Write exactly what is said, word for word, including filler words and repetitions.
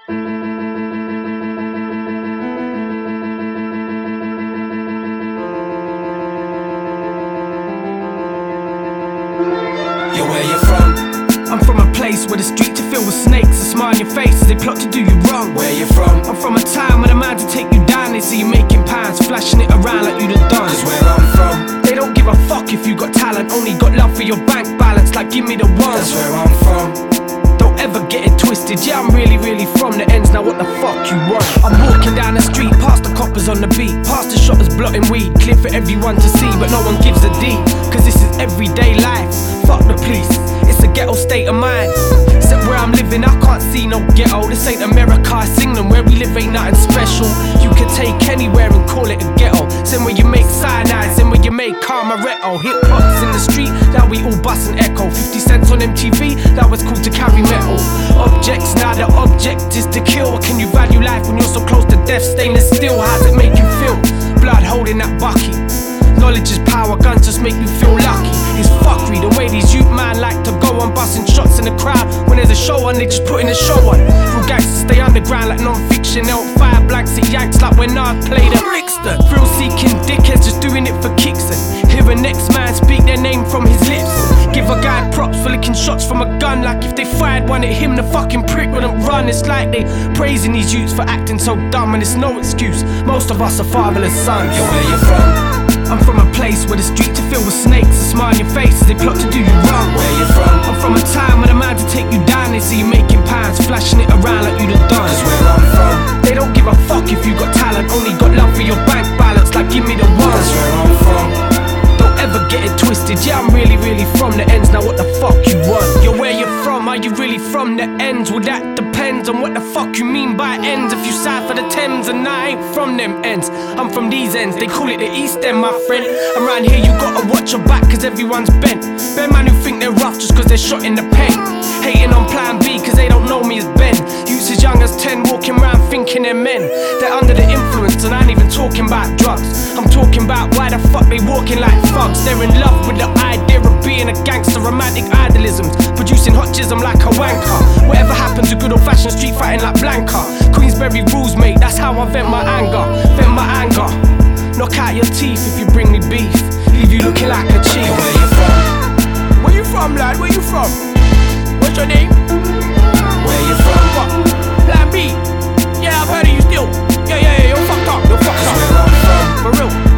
Yo, where you from? I'm from a place where the streets are filled with snakes, a smile on your face as they plot to do you wrong. Where you from? I'm from a time when the man to take you down, they see you making pounds, flashing it around like you the done. Cause where I'm from, they don't give a fuck if you got talent, only got love for your bank balance, like give me the one. that's where I'm from. Don't ever get it twisted, yeah I'm really really from the ends, now what the fuck you want? I'm walking down the street, past the coppers on the beat, past the shoppers blotting weed, clear for everyone to see, but no one gives a D, cause this is everyday life, fuck the police, it's a ghetto state of mind. Except where I'm living, I can't see no ghetto, this ain't America, I sing them, where we live ain't nothing special. You can take anywhere and call it a ghetto, same where you make cyanide, same where you make Carmaretto. Hip hop's in the street, now we all bust and echo, fifty cents on M T V, that was cool to carry metal. Objects, now the object is to kill. Can you value life when you're so close to death? Stainless steel, how's it make you feel? Blood holding that bucket. Knowledge is power, guns just make you feel lucky. It's fuckery, the way these youth man like to go on busting shots in the crowd. When there's a show on, they just putting a show on. Real gangsters stay underground like non-fiction. They don't fire blanks at Yanks like when I played at Brixton. Thrill seeking dickheads just doing it for kicks and hear a next man speak their name from his lips. Give a guy props for licking shots from a gun, like if they fired one at him, the fucking prick wouldn't run. It's like they praising these youths for acting so dumb, and it's no excuse, most of us are fatherless sons. Yo, where you from? I'm from a place where the streets are filled with snakes, a smile on your face as they plot to do you wrong. Where you from? I'm from a time when the man to take you down, they see you making pounds, flashing it around like you the done. Cause where I'm from, they don't give a fuck if you got talent, only got love for your bank balance, like give me the one. that's where I'm from. Don't ever get it twisted, yeah I'm really really from the ends, now what the fuck you want? Yo, where you from? Are you really from the ends? Well that depends on what the fuck you mean by ends. If you side for the Thames and I ain't from them ends, I'm from these ends, they call it the East End my friend. Around here you gotta watch your back cause everyone's bent. Bare man who think they're rough just cause they're shot in the pen. Hating on plan B cause they don't know me as Ben. Youths as young as ten walking around thinking they're men. They're under the influence and I ain't even talking about drugs. I'm talking about why the fuck they walking like thugs. They're in love with the idea of being a gangster, romantic idealisms, producing hot chism like a wanker. Whatever happened to good old fashioned street fighting like Blanca? Queensberry rules mate, that's how I vent my anger. Vent my anger. Knock out your teeth if you bring me beef, leave you looking like a chief. Yo, where you from? Where you from lad, where you from? What's your name? Where you from? What? Plan B? Yeah I've heard of you still. Yeah yeah yeah, you're fucked up, you're fucked Cause up. where I'm from, For real.